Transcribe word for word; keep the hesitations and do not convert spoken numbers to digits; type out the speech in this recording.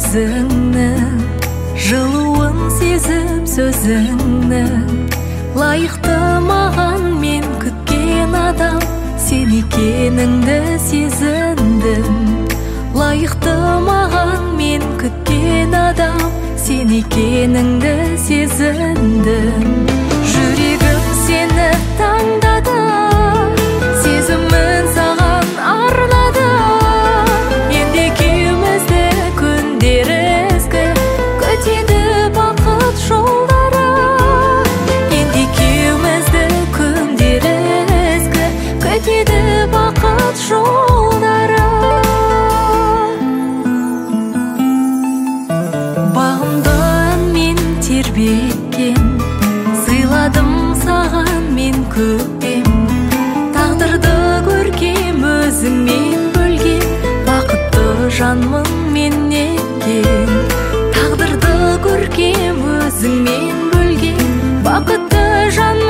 өзіңнің жылуын сезіп сөзіңнің лайықты маған мен күткен адам сен екеніңді сезіндім. Лайықты маған мен күткен адам сен екеніңді сезіндім. Жүрегім сені таңдады, сезімін саған арнады. Енді екеумізді күндер ізгі күтеді бақыт жолдары. Енді екеумізді күндер ізгі күтеді бақыт жолдары. Бағымды әнмен тербеткен, сыйладым саған мен көктем. Тағдырды көркем өзіңмен бөлген, бақытты жанмын мен неткен. Тағдырды көркем өзіңмен бөлген, бақытты жанмын